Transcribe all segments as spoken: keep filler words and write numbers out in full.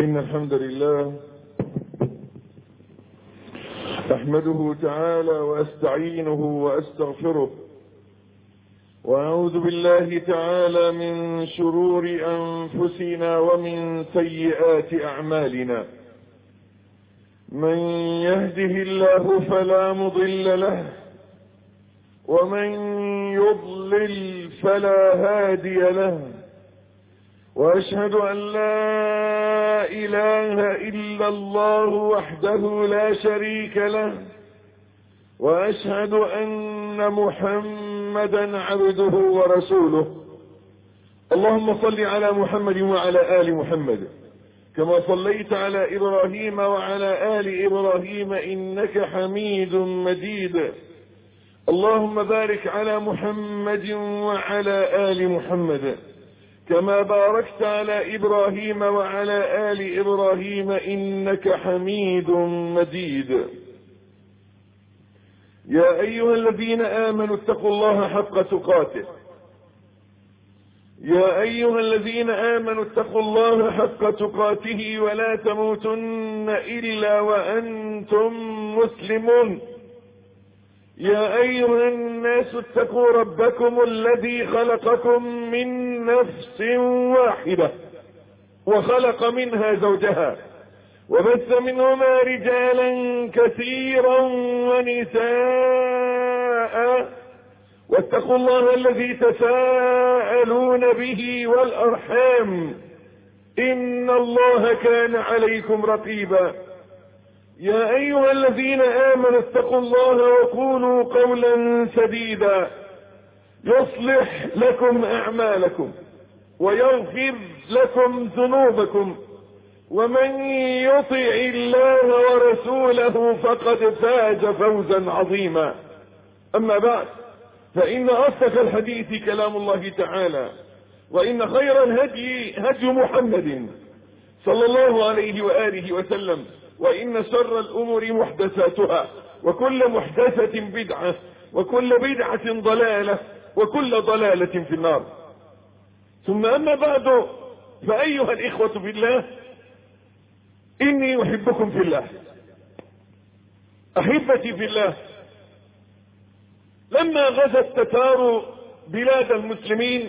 إن الحمد لله أحمده تعالى وأستعينه وأستغفره، وأعوذ بالله تعالى من شرور أنفسنا ومن سيئات أعمالنا. من يهده الله فلا مضل له، ومن يضلل فلا هادي له، وأشهد أن لا إله إلا الله وحده لا شريك له، وأشهد أن محمدا عبده ورسوله. اللهم صل على محمد وعلى آل محمد كما صليت على إبراهيم وعلى آل إبراهيم إنك حميد مجيد. اللهم بارك على محمد وعلى آل محمد كما باركت على إبراهيم وعلى آل إبراهيم إنك حميد مجيد. يا أيها الذين آمنوا اتقوا الله حق تقاته يا أيها الذين آمنوا اتقوا الله حق تقاته ولا تموتن إلا وأنتم مسلمون. يا أيها الناس اتقوا ربكم الذي خلقكم من نفس واحدة وخلق منها زوجها وبث منهما رجالا كثيرا ونساء، واتقوا الله الذي تساءلون به والأرحام إن الله كان عليكم رقيبا. يا أيها الذين آمنوا اتقوا الله وقولوا قولا سديدا يصلح لكم أعمالكم ويغفر لكم ذنوبكم، ومن يطع الله ورسوله فقد فاز فوزا عظيما. أما بعد، فإن أصدق الحديث كلام الله تعالى، وإن خير الهدي هدي محمد صلى الله عليه وآله وسلم، وإن شر الأمور محدثاتها، وكل محدثة بدعة، وكل بدعة ضلالة، وكل ضلالة في النار. ثم أما بعد، فأيها الإخوة في الله، إني أحبكم في الله. أحبتي في الله، لما غزا التتار بلاد المسلمين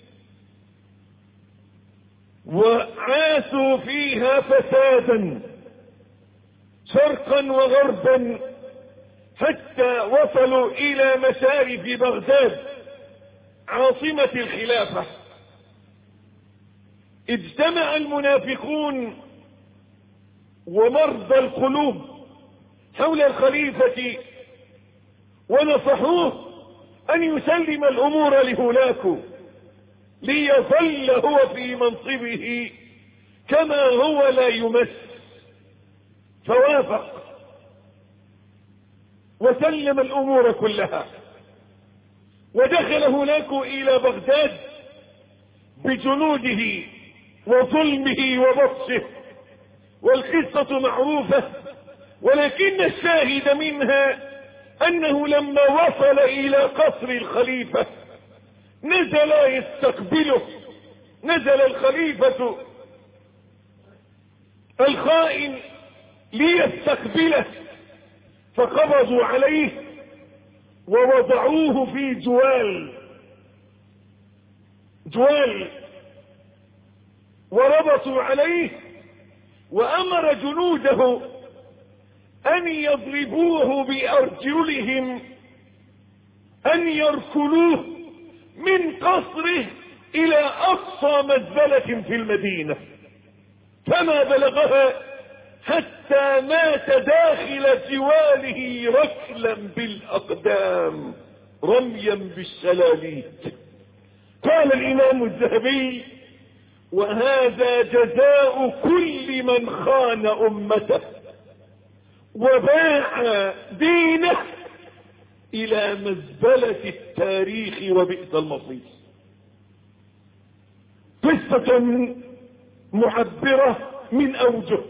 وعاشوا فيها فسادا شرقا وغربا حتى وصلوا إلى مشارف بغداد عاصمة الخلافة، اجتمع المنافقون ومرضى القلوب حول الخليفة ونصحوه أن يسلم الأمور لهولاكو ليظل هو في منصبه كما هو لا يمس. فوافق وسلم الأمور كلها، ودخل هولاكو إلى بغداد بجنوده وظلمه وبطشه، والقصة معروفة، ولكن الشاهد منها أنه لما وصل إلى قصر الخليفة نزل يستقبله، نزل الخليفة الخائن ليستقبله، فقبضوا عليه ووضعوه في جوال جوال وربطوا عليه، وأمر جنوده أن يضربوه بأرجلهم، أن يركلوه من قصره إلى أقصى مزبلة في المدينة، فما بلغها حتى مات داخل جواله ركلا بالأقدام رميا بالشلاليت. قال الإمام الذهبي: وهذا جزاء كل من خان أمته وباع دينه إلى مزبلة التاريخ وبئس المصير. قصة معبرة من أوجه،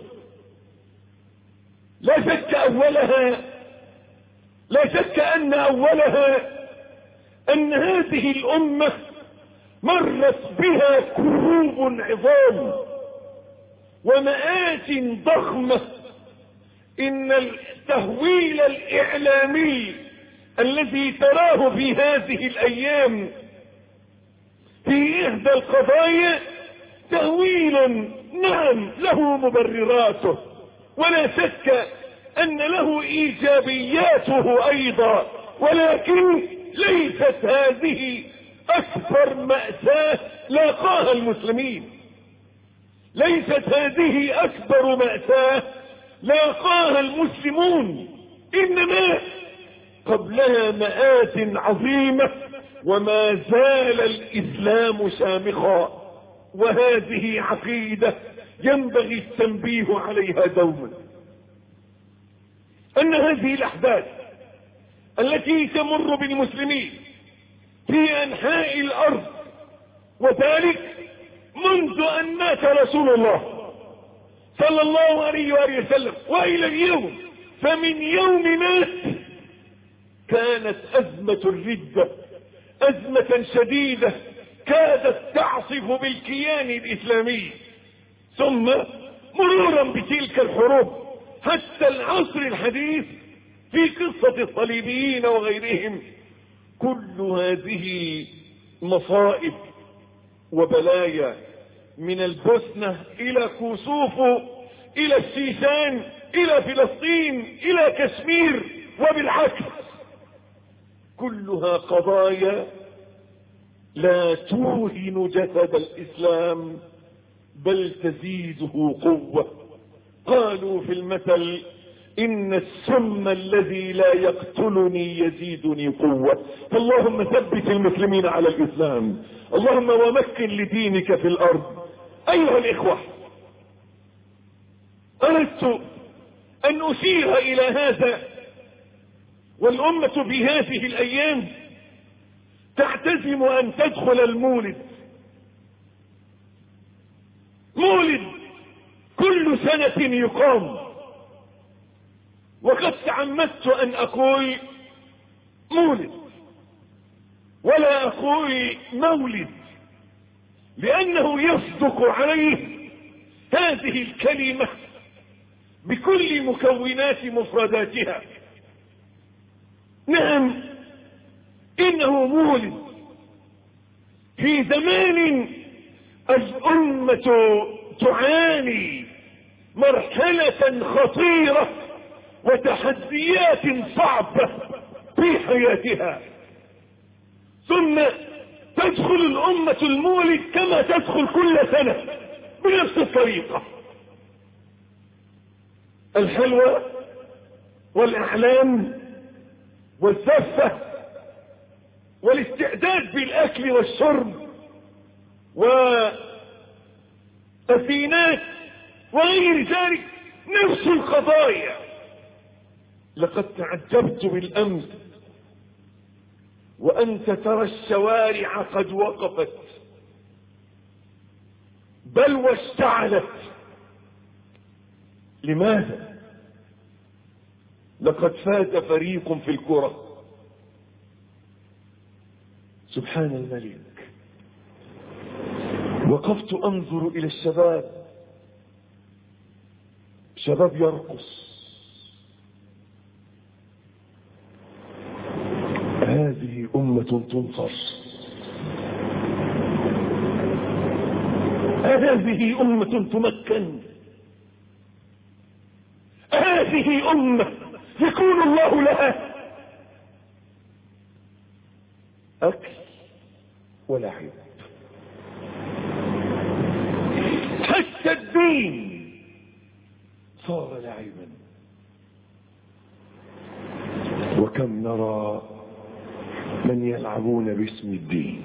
لا شك أولها لا شك أن أولها أن هذه الأمة مرت بها كروب عظام ومآت ضخمة. إن التهويل الإعلامي الذي تراه في هذه الأيام في إحدى القضايا تهويل نعم له مبرراته، ولا شك أن له إيجابياته أيضا، ولكن ليست هذه أكبر مأساة لاقاها المسلمين. ليست هذه أكبر مأساة لاقاها المسلمون، إنما قبلها مآت عظيمة، وما زال الإسلام شامخا. وهذه عقيدة ينبغي التنبيه عليها دوما، أن هذه الأحداث التي تمر بالمسلمين في أنحاء الأرض، وذلك منذ أن مات رسول الله صلى الله عليه وآله وسلم وإلى اليوم، فمن يوم مات كانت أزمة الردة أزمة شديدة كادت تعصف بالكيان الإسلامي، ثم مرورا بتلك الحروب حتى العصر الحديث في قصة الصليبيين وغيرهم. كل هذه مصائب وبلايا، من البوسنة إلى كوسوفو إلى الشيشان إلى فلسطين إلى كشمير، وبالعكس كلها قضايا لا توهن جسد الإسلام بل تزيده قوة. قالوا في المثل: إن السم الذي لا يقتلني يزيدني قوة. فاللهم ثبت المسلمين على الإسلام، اللهم ومكن لدينك في الأرض. أيها الإخوة، أردت أن أشير إلى هذا، والأمة في هذه الأيام تعتزم أن تدخل المولد. مولد كل سنة يقام، وقد تعمدت أن أقول مولد ولا أقول مولد، لأنه يصدق عليه هذه الكلمة بكل مكونات مفرداتها. نعم، إنه مولد في زمان الأمة تعاني مرحلة خطيرة وتحديات صعبة في حياتها، ثم تدخل الأمة المولد كما تدخل كل سنة بنفس الطريقة: الحلوى والأعلام والزفة والاستعداد بالأكل والشرب والزينات وغير ذلك، نفس القضايا. لقد تعجبت بالأمس وأنت ترى الشوارع قد وقفت بل واشتعلت. لماذا؟ لقد فاز فريق في الكرة. سبحان الملك. وقفت أنظر إلى الشباب، شباب يرقص. هذه أمة تنصر، هذه أمة تمكن، هذه أمة يكون الله لها أكل ولعب. حتى الدين صار لعبا. وكم نرى من يلعبون باسم الدين.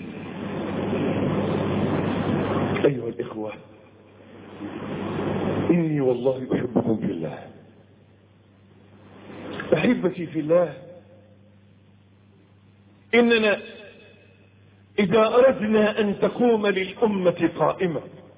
أيها الإخوة، إني والله أحبكم في الله. أحبتي في الله، إننا إذا أردنا أن تقوم للأمة قائمة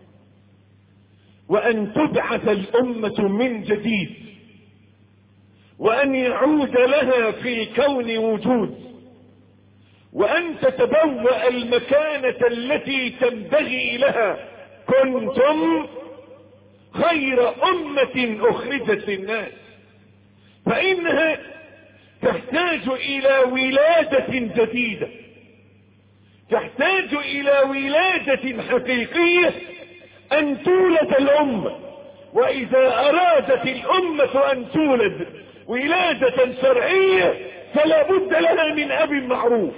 وأن تبعث الأمة من جديد وأن يعود لها في الكون وجود وأن تتبوأ المكانة التي تنبغي لها، كنتم خير أمة أخرجت للناس، فإنها تحتاج إلى ولادة جديدة، تحتاج إلى ولادة حقيقية أن تولد الأمة. وإذا أرادت الأمة أن تولد ولادة شرعية فلا بد لها من أب معروف،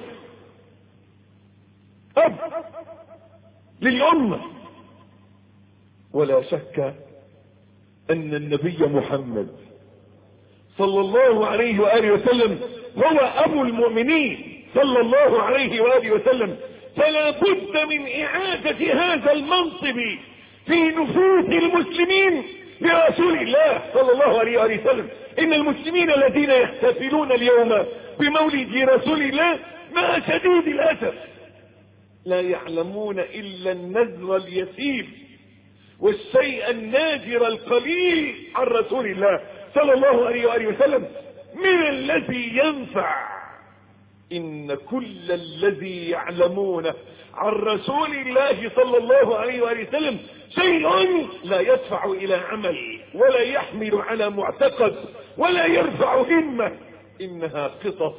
أب للأمة. ولا شك أن النبي محمد صلى الله عليه وآله وسلم هو أبو المؤمنين صلى الله عليه وآله وسلم، فلا بد من إعادة هذا المنصب في نفوس المسلمين لرسول الله صلى الله عليه وآله وسلم. إن المسلمين الذين يحتفلون اليوم بمولد رسول الله مع شديد الأسف لا يعلمون إلا النذر اليسير والشيء النادر القليل عن رسول الله صلى الله عليه وآله وسلم من الذي ينفع. إن كل الذي يعلمونه عن رسول الله صلى الله عليه وآله وسلم شيء لا يدفع إلى عمل ولا يحمل على معتقد ولا يرفع همة، إنها قصص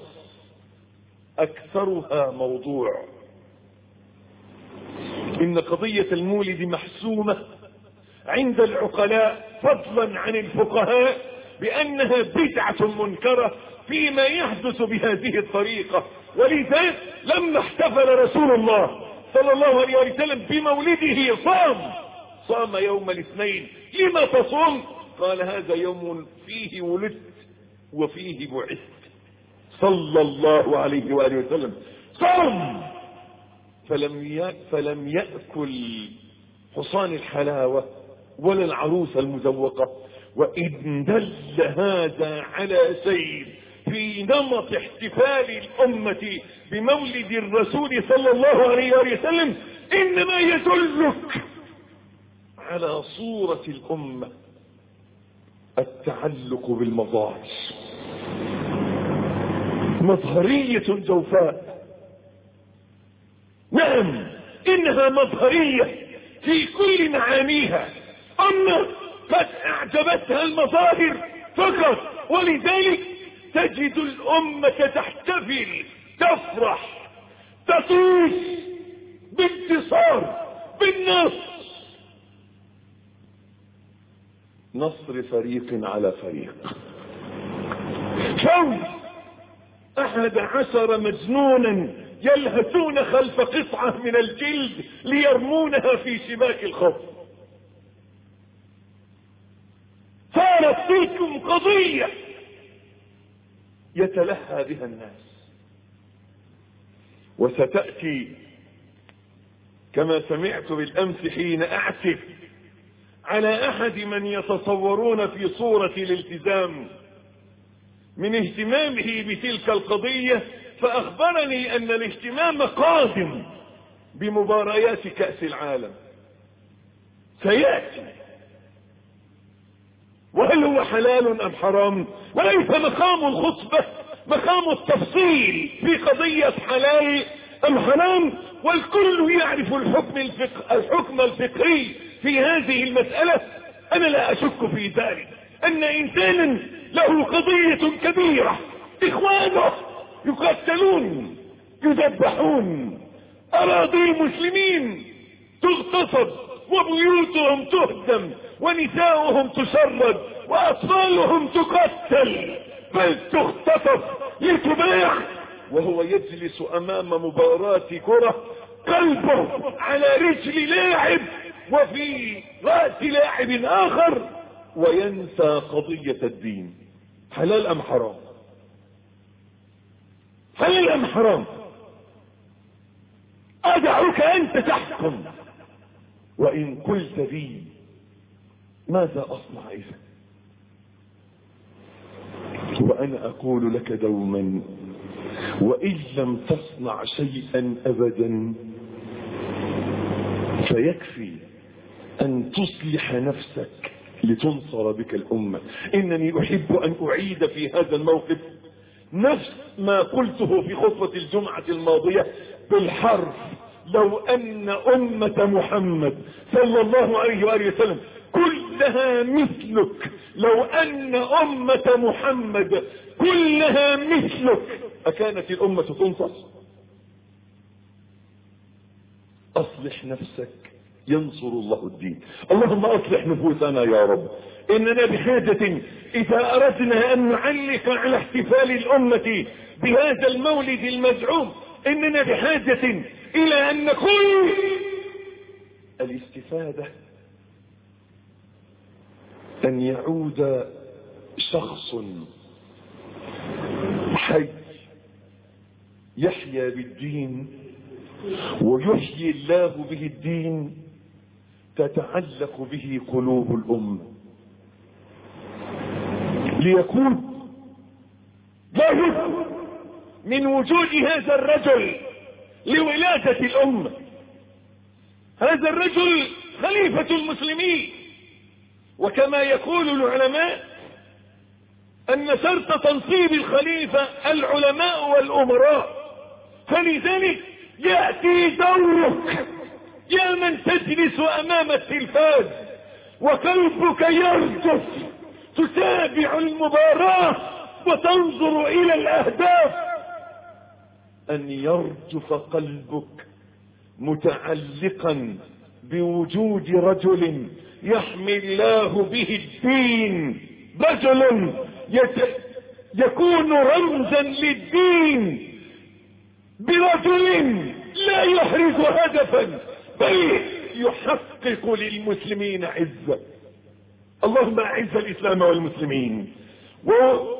أكثرها موضوع. إن قضية المولد محسومة عند العقلاء فضلا عن الفقهاء بأنها بدعة منكرة فيما يحدث بهذه الطريقة. ولذا لما احتفل رسول الله صلى الله عليه وسلم بمولده صام صام يوم الاثنين. لما تصوم؟ قال هذا يوم فيه ولدت وفيه بعثت صلى الله عليه وآله وسلم. صام فلم فلم يأكل حصان الحلاوة ولا العروس المزوقة. وإن دل هذا على شيء في نمط احتفال الأمة بمولد الرسول صلى الله عليه وسلم إنما يدلك على صورة الأمة التعلق بالمظاهر، مظهرية جوفاء. نعم إنها مظهرية في كل معانيها، أما قد أعجبتها المظاهر فقط، ولذلك تجد الأمة تحتفل تفرح تطوف بانتصار بالنصر، نصر فريق على فريق، فوز أحد عشر مجنونا يلهثون خلف قطعة من الجلد ليرمونها في شباك الخوف. صارت تلكم قضية يتلهى بها الناس. وستأتي كما سمعت بالأمس حين أعتف على أحد من يتصورون في صورة الالتزام من اهتمامه بتلك القضية، فأخبرني أن الاهتمام قادم بمباريات كأس العالم سيأتي. وهل هو حلال أم حرام؟ وليس مقام الخطبة مقام التفصيل في قضية حلال أم حرام، والكل يعرف الحكم الفقه الحكم الفقهي في هذه المسألة. أنا لا أشك في ذلك أن إنسانا له قضية كبيرة، إخوانه يقتلون يذبحون، أراضي المسلمين تغتصب وبيوتهم تهدم ونساؤهم تشرد وأطفالهم تقتل بل تختطف لتباع، وهو يجلس أمام مباراة كرة قلبه على رجل لاعب وفي رأس لاعب آخر وينسى قضية الدين. حلال أم حرام؟ حلال أم حرام؟ أدعوك أنت تحكم. وإن قلت لي ماذا أصنع إذا؟ وأنا أقول لك دوما وإن لم تصنع شيئا أبدا فيكفي أن تصلح نفسك لتنصر بك الأمة. إنني أحب أن أعيد في هذا الموقف نفس ما قلته في خطبة الجمعة الماضية بالحرف. لو أن أمة محمد صلى الله عليه وآله وسلم كل كلها مثلك، لو ان امة محمد كلها مثلك اكانت الامة تنصر؟ اصلح نفسك ينصر الله الدين. اللهم اصلح نفوسنا يا رب. اننا بحاجة اذا اردنا ان نعلق على احتفال الامة بهذا المولد المزعوم، اننا بحاجة الى ان نقول الاستفادة ان يعود شخص حي يحيا بالدين ويحيي الله به الدين تتعلق به قلوب الأمة، ليكون لابد من وجود هذا الرجل لولادة الأمة. هذا الرجل خليفة المسلمين، وكما يقول العلماء أن شرط تنصيب الخليفة العلماء والأمراء، فلذلك يأتي دورك يا من تجلس أمام التلفاز وقلبك يرجف تتابع المباراة وتنظر إلى الأهداف، أن يرجف قلبك متعلقا بوجود رجل يحمي الله به الدين، رجل يت... يكون رمزا للدين، برجل لا يحرز هدفا بل يحقق للمسلمين عزة. اللهم اعز الاسلام والمسلمين. و...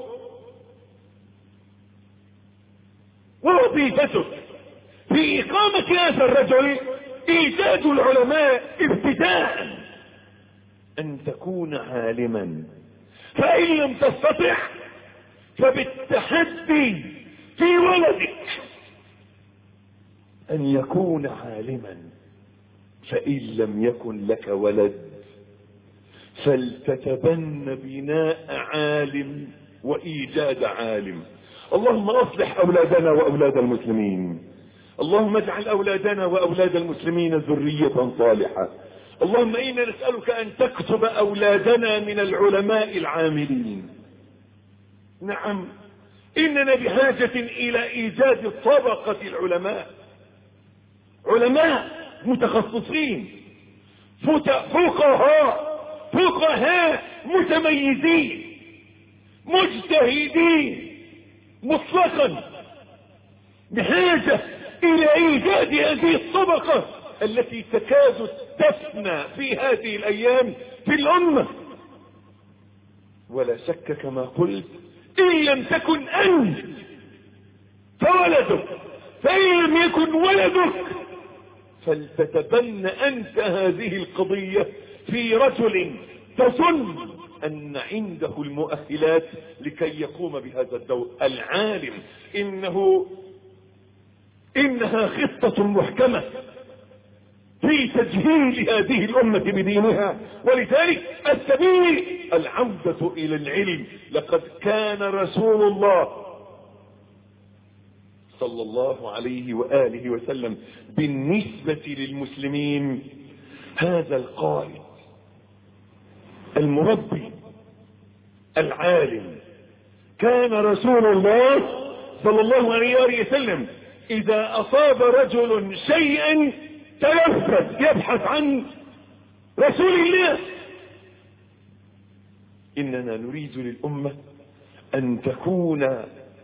ووظيفتك في اقامة هذا الرجل ايجاد العلماء ابتداء ان تكون عالما، فان لم تستطع فبالتحدي في ولدك ان يكون عالما، فان لم يكن لك ولد فلتتبن بناء عالم وايجاد عالم. اللهم اصلح اولادنا واولاد المسلمين. اللهم اجعل اولادنا واولاد المسلمين ذرية صالحة. اللهم انا نسألك ان تكتب اولادنا من العلماء العاملين. نعم، اننا بحاجة الى ايجاد طبقة العلماء، علماء متخصصين، فقهاء فقهاء متميزين مجتهدين مطلقا، بحاجة الى ايجاد هذه الطبقة التي تكاد تفنى في هذه الايام في الامة. ولا شك كما قلت ان لم تكن انت فولدك، فان لم يكن ولدك فلتتبن انت هذه القضية في رجل تظن ان عنده المؤهلات لكي يقوم بهذا الدور العالم. انه انها خطة محكمة في تجهيل هذه الامة بدينها، ولذلك السبيل العودة الى العلم. لقد كان رسول الله صلى الله عليه وآله وسلم بالنسبة للمسلمين هذا القائد المربي العالم. كان رسول الله صلى الله عليه وآله وسلم إذا أصاب رجل شيئا تلفت يبحث عن رسول الله. إننا نريد للأمة أن تكون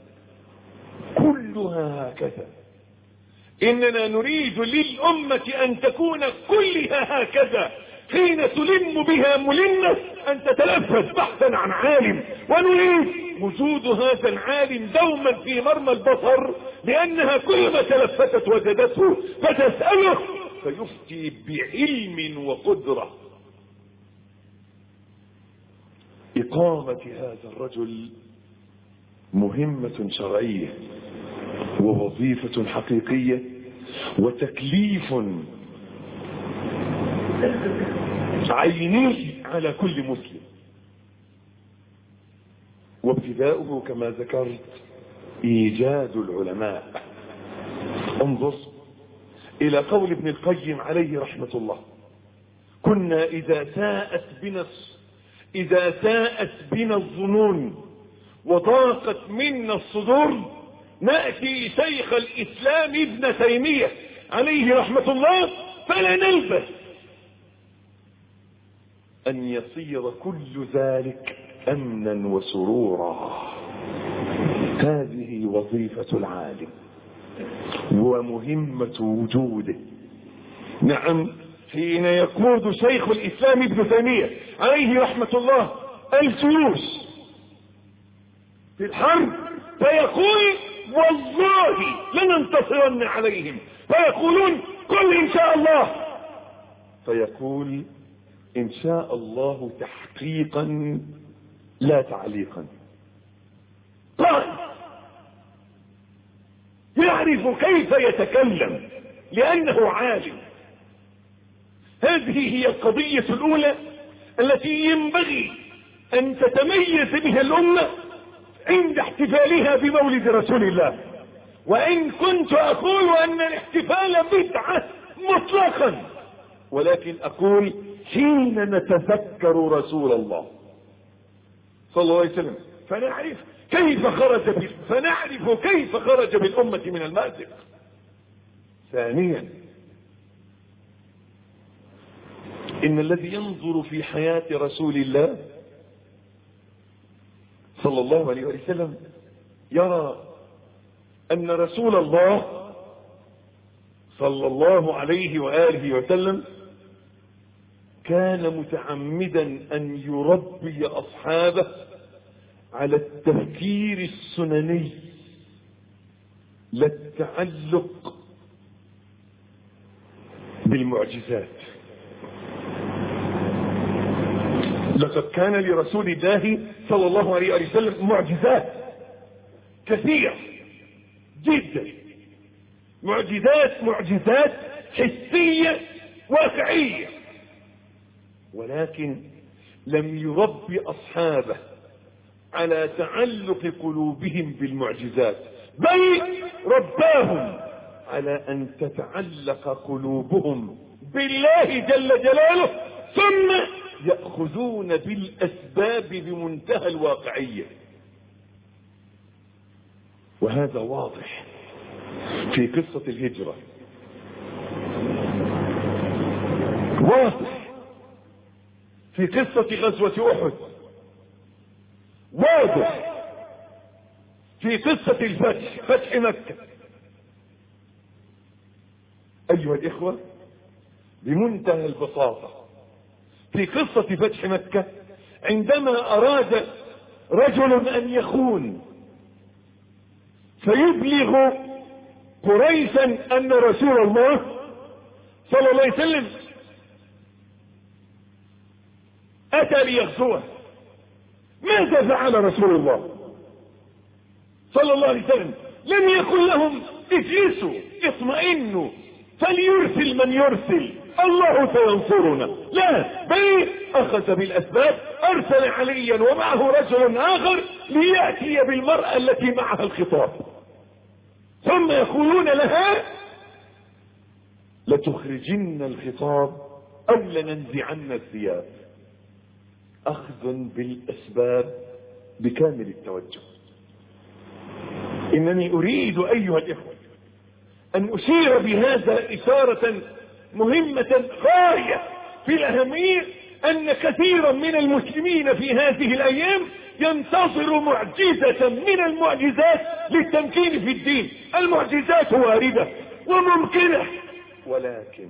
كلها هكذا. إننا نريد للأمة أن تكون كلها هكذا، حين تلم بها ملمة أن تتلفت بحثا عن عالم، ونريد وجود هذا العالم دوما في مرمى البصر، لأنها كلما تلفتت وجدته فتسأله فيفتي بعلم وقدرة. إقامة هذا الرجل مهمة شرعية ووظيفة حقيقية وتكليف عيني على كل مسلم، وابتداؤه كما ذكرت ايجاد العلماء. انظر الى قول ابن القيم عليه رحمة الله، كنا إذا ساءت بنا إذا ساءت بنا الظنون وضاقت منا الصدور نأتي شيخ الإسلام ابن تيمية عليه رحمة الله فلا نلبث أن يصير كل ذلك أمنا وسرورا. هذه وظيفة العالم ومهمة وجوده. نعم، حين يقود شيخ الإسلام ابن تيمية عليه رحمة الله الجيوش في الحرب فيقول والله لننتصرن عليهم، فيقولون قل إن شاء الله، فيقول إن شاء الله تحقيقا لا تعليقا. قال يعرف كيف يتكلم لأنه عالم. هذه هي القضية الأولى التي ينبغي أن تتميز بها الأمة عند احتفالها بمولد رسول الله. وإن كنت أقول أن الاحتفال بدعة مطلقا، ولكن أقول حين نتذكر رسول الله صلى الله عليه وسلم فنعرف كيف خرج ب... فنعرف كيف خرج بالأمة من المأزق. ثانيا، إن الذي ينظر في حياة رسول الله صلى الله عليه وسلم يرى أن رسول الله صلى الله عليه وآله وسلم كان متعمدا أن يربي أصحابه على التفكير السنني لا التعلق بالمعجزات. لقد كان لرسول الله صلى الله عليه وسلم معجزات كثيرة جدا، معجزات معجزات حسية واقعية، ولكن لم يربي أصحابه على تعلق قلوبهم بالمعجزات، بل رباهم على أن تتعلق قلوبهم بالله جل جلاله، ثم يأخذون بالأسباب بمنتهى الواقعية. وهذا واضح في قصة الهجرة، واضح في قصة غزوة أحد، واضح في قصة الفتح، فتح مكة. أيها الإخوة، بمنتهى البساطة في قصة فتح مكة عندما أراد رجل أن يخون فيبلغ قريشا أن رسول الله صلى الله عليه وسلم أتى ليغزوه، ماذا فعل رسول الله صلى الله عليه وسلم؟ لم يقل لهم اجلسوا اطمئنوا فليرسل من يرسل الله سينصرنا، لا، بل أخذ بالأسباب، أرسل عليا ومعه رجل آخر ليأتي بالمرأة التي معها الخطاب، ثم يقولون لها لتخرجن الخطاب أو لننزعن الثياب. أخذ بالأسباب بكامل التوجه. إنني أريد أيها الإخوة أن أشير بهذا إشارة مهمة غاية في الأهمية، أن كثيرا من المسلمين في هذه الأيام ينتظر معجزة من المعجزات للتمكين في الدين. المعجزات واردة وممكنة، ولكن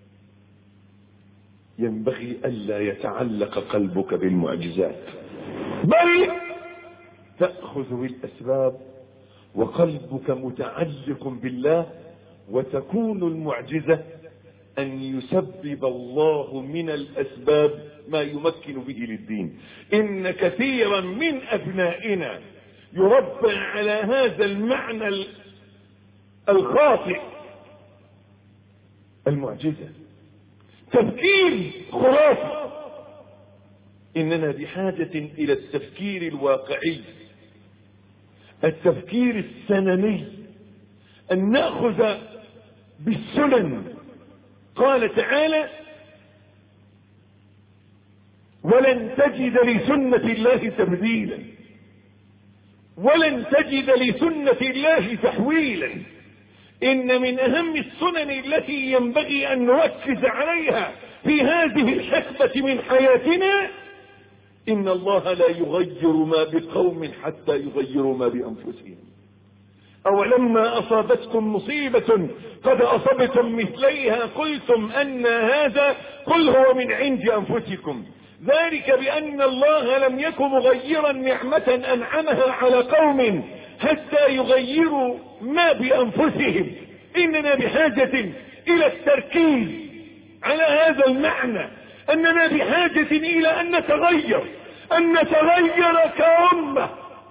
ينبغي ألا يتعلق قلبك بالمعجزات، بل تأخذ بالأسباب وقلبك متعلق بالله، وتكون المعجزة أن يسبب الله من الأسباب ما يمكن به للدين. إن كثيرا من أبنائنا يربى على هذا المعنى الخاطئ، المعجزة تفكير خرافي. إننا بحاجة إلى التفكير الواقعي، التفكير السنني، أن نأخذ بالسنن. قال تعالى ولن تجد لسنة الله تبديلا، ولن تجد لسنة الله تحويلا. إن من أهم السنن التي ينبغي أن نركز عليها في هذه الحقبة من حياتنا إن الله لا يغير ما بقوم حتى يغيروا ما بأنفسهم. أولما أصابتكم مصيبة قد أصبتم مثليها قلتم أن هذا، قل هو من عند أنفسكم، ذلك بأن الله لم يكن مغيرا نعمة أنعمها على قوم حتى يغيروا ما بأنفسهم. إننا بحاجة إلى التركيز على هذا المعنى، أننا بحاجة إلى أن نتغير، أن نتغير كأمة.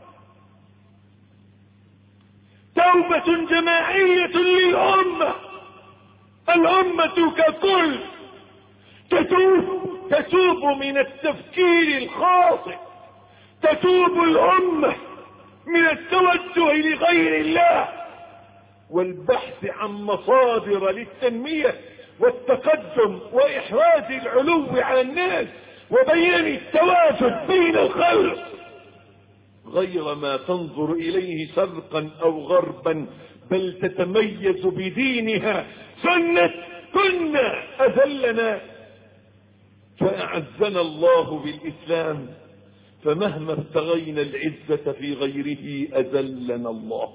توبة جماعية للأمة، الأمة ككل تتوب، تتوب من التفكير الخاطئ، تتوب الأمة من التوجه لغير الله والبحث عن مصادر للتنمية والتقدم وإحراز العلو على الناس وبيان التواجد بين الخلق، غير ما تنظر إليه شرقا أو غربا، بل تتميز بدينها. سنة كنا أذلنا فأعزنا الله بالإسلام، فمهما ابتغينا العزة في غيره أذلنا الله.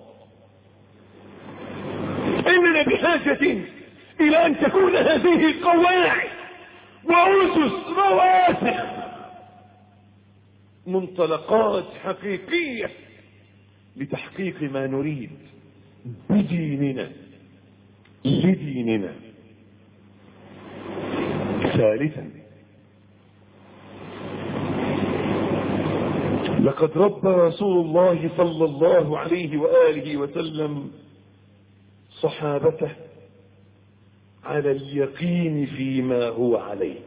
إننا بحاجة إلى أن تكون هذه القواعد وأسس رواسخ، منطلقات حقيقية لتحقيق ما نريد بديننا لديننا. ثالثا، لقد ربى رسول الله صلى الله عليه وآله وسلم صحابته على اليقين فيما هو عليه.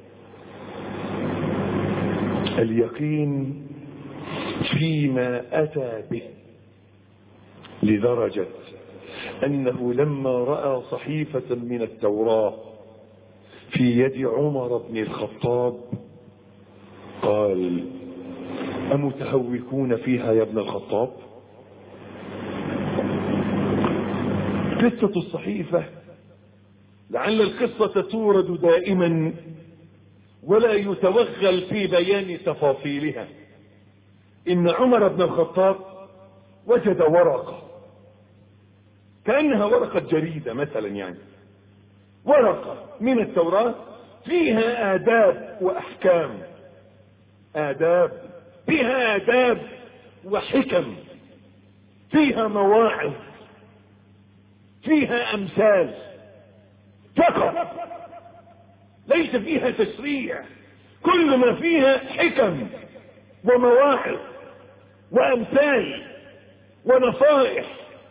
اليقين فيما أتى به، لدرجة أنه لما رأى صحيفة من التوراة في يد عمر بن الخطاب قال: أمتهوكون فيها يا ابن الخطاب؟ قصة الصحيفة لعل القصة تورد دائما ولا يتوغل في بيان تفاصيلها. إن عمر بن الخطاب وجد ورقة كأنها ورقة جريدة مثلا، يعني ورقة من التوراة فيها آداب وأحكام، آداب فيها آداب وحكم، فيها مواعظ، فيها أمثال فقط، ليس فيها تشريع، كل ما فيها حكم ومواعظ وأمثال ونصائح.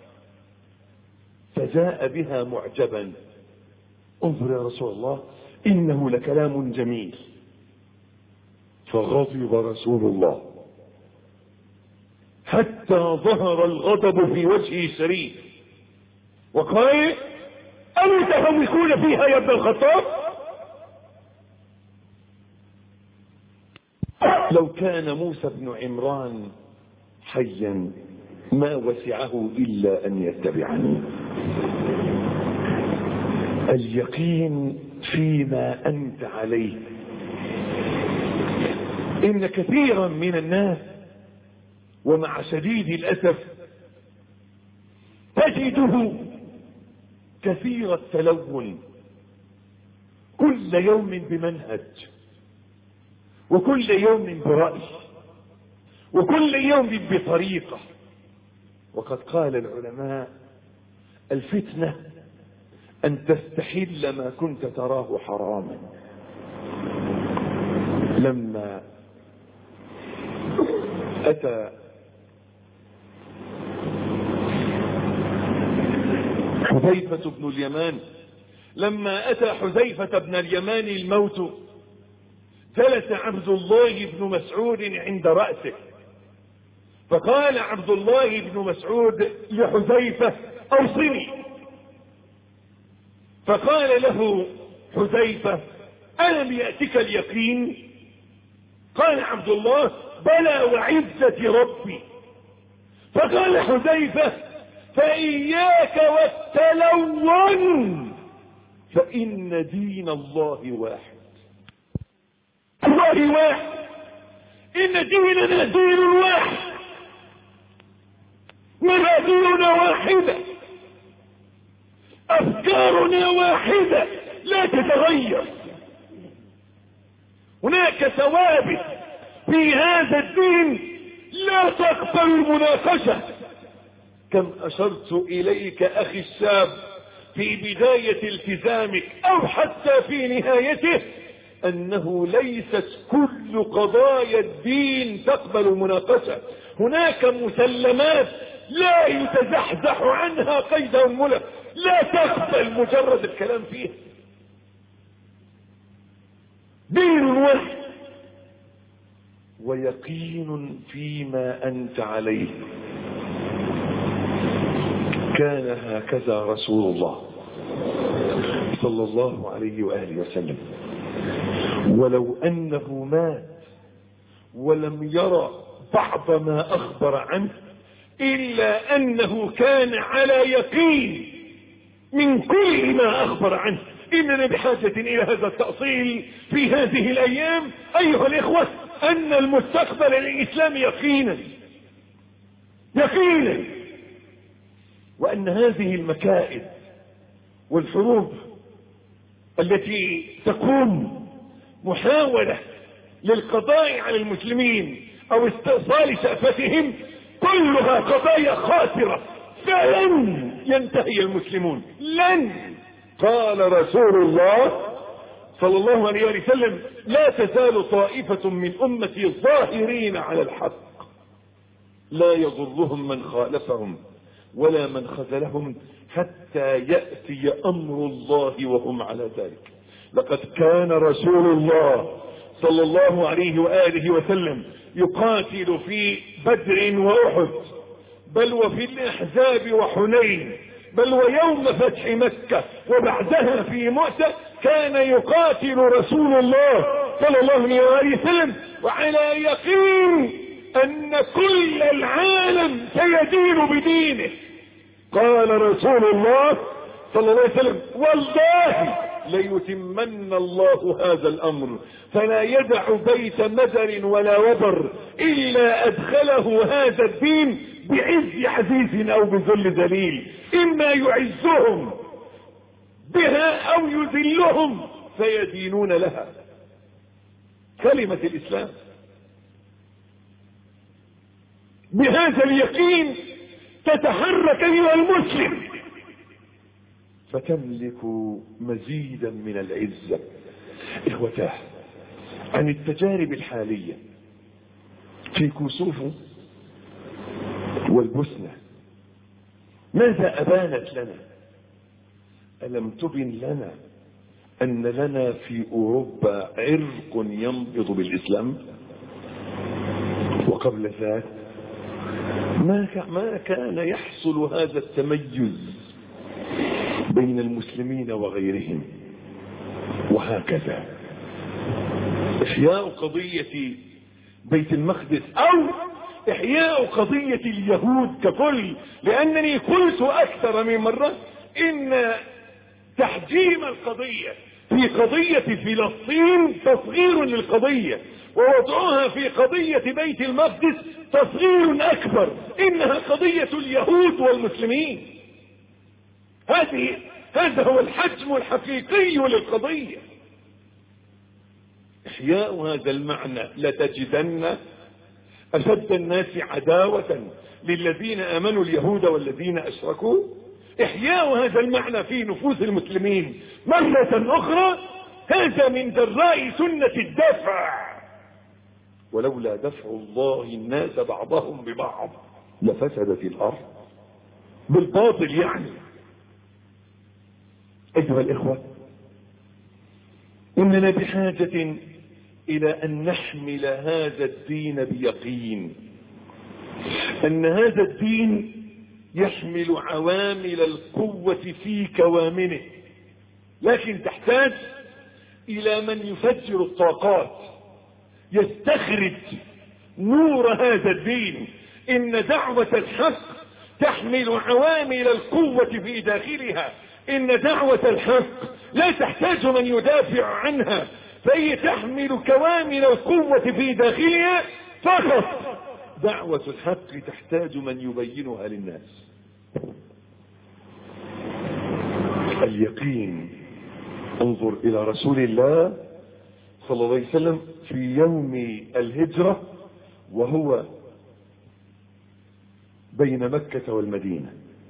فجاء بها معجبا: انظر يا رسول الله، إنه لكلام جميل. فغضب رسول الله حتى ظهر الغضب في وجهه الشريف وقال: أمتهوكون فيها يا ابن الخطاب؟ لو كان موسى بن عمران حيا ما وسعه إلا أن يتبعني. اليقين فيما أنت عليه. إن كثيرا من الناس ومع شديد الأسف تجده كثير التلون، كل يوم بمنهج، وكل يوم برأي، وكل يوم بطريقة. وقد قال العلماء: الفتنة أن تستحل ما كنت تراه حراما. لما أتى حذيفة بن اليمان لما أتى حذيفة بن اليمان الموت، جلس عبد الله بن مسعود عند رأسه، فقال عبد الله بن مسعود لحذيفة: أوصني. فقال له حذيفة: ألم يأتك اليقين؟ قال عبد الله بلى وعزة ربي. فقال حذيفة فإياك والتلون فإن دين الله واحد. الله واحد، إن ديننا دين واحد، مبادئنا واحدة، أفكارنا واحدة لا تتغير. هناك ثوابت في هذا الدين لا تقبل المناقشة. كم أشرت إليك أخي الشاب في بداية التزامك أو حتى في نهايته أنه ليست كل قضايا الدين تقبل المناقشة. هناك مسلمات لا يتزحزح عنها قيد أنملة، لا تقبل مجرد الكلام فيها. دين واحد ويقين فيما أنت عليه. كان هكذا رسول الله صلى الله عليه وآله وسلم. ولو أنه مات ولم يرى بعض ما أخبر عنه إلا أنه كان على يقين من كل ما أخبر عنه. إننا بحاجة إلى هذا التأصيل في هذه الأيام أيها الإخوة، أن المستقبل الإسلامي يقينا يقينا، وأن هذه المكائد والحروب التي تكون محاولة للقضاء على المسلمين أو استئصال شأفتهم كلها قضايا خاسرة، فلن ينتهي المسلمون، لن. قال رسول الله صلى الله عليه وسلم لا تزال طائفة من أمتي ظاهرين على الحق لا يضرهم من خالفهم ولا من خذلهم حتى يأتي أمر الله وهم على ذلك. لقد كان رسول الله صلى الله عليه وآله وسلم يقاتل في بدر وأحد، بل وفي الأحزاب وحنين، بل ويوم فتح مكة وبعدها في مؤتة كان يقاتل رسول الله صلى الله عليه وآله وسلم وعلى يقين أن كل العالم سيدين بدينه. قال رسول الله صلى الله عليه وسلم والله ليتمن الله هذا الأمر فلا يدع بيت مدر ولا وبر إلا أدخله هذا الدين بعز عزيز أو بذل ذليل، إما يعزهم بها أو يذلهم فيدينون لها. كلمة الإسلام بهذا اليقين تتحرك أيها المسلم فتملك مزيدا من العزة. إخوتاه، عن التجارب الحالية في كوسوف والبوسنة ماذا أبانت لنا؟ ألم تبن لنا أن لنا في أوروبا عرق ينبض بالإسلام؟ وقبل ذلك ما كان يحصل هذا التميز بين المسلمين وغيرهم. وهكذا إحياء قضية بيت المقدس أو إحياء قضية اليهود ككل، لأنني قلت أكثر من مرة إن تحجيم القضية في قضية فلسطين تصغير للقضية، ووضعها في قضية بيت المقدس تصغير أكبر. إنها قضية اليهود والمسلمين. هذه هذا هو الحجم الحقيقي للقضية. إحياء هذا المعنى لتجدن أشد الناس عداوة للذين آمنوا اليهود والذين أشركوا. إحياء هذا المعنى في نفوس المسلمين مرة أخرى هذا من جراء سنة الدفع. ولولا دفع الله الناس بعضهم ببعض لفسدت الأرض بالباطل. يعني أيها الإخوة، إننا بحاجة إلى أن نحمل هذا الدين بيقين، أن هذا الدين يحمل عوامل القوة في كوامنه، لكن تحتاج إلى من يفجر الطاقات، يستخرج نور هذا الدين. إن دعوة الحق تحمل عوامل القوة في داخلها. إن دعوة الحق لا تحتاج من يدافع عنها، فهي تحمل كوامل القوة في داخلها فقط. دعوة الحق تحتاج من يبينها للناس. اليقين. انظر إلى رسول الله صلى الله عليه وسلم في يوم الهجرة وهو بين مكة والمدينة،